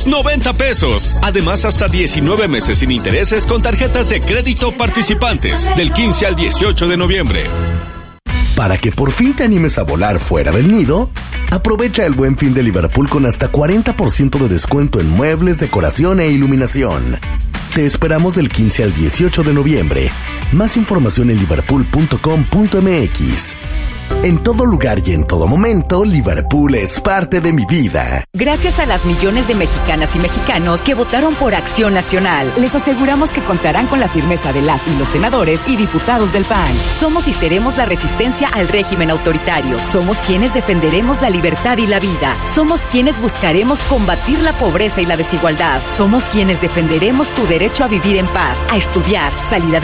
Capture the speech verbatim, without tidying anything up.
noventa pesos. Además, hasta diecinueve meses sin intereses con tarjetas de crédito participantes, del quince al dieciocho de noviembre. Para que por fin te animes a volar fuera del nido, aprovecha el Buen Fin de Liverpool con hasta cuarenta por ciento de descuento en muebles, decoración e iluminación. Te esperamos del quince al dieciocho de noviembre. Más información en liverpool punto com punto m x. En todo lugar y en todo momento, Liverpool es parte de mi vida. Gracias a las millones de mexicanas y mexicanos que votaron por Acción Nacional, les aseguramos que contarán con la firmeza de las y los senadores y diputados del P A N. Somos y seremos la resistencia al régimen autoritario. Somos quienes defenderemos la libertad y la vida. Somos quienes buscaremos combatir la pobreza y la desigualdad. Somos quienes defenderemos tu derecho a vivir en paz, a estudiar, salir adelante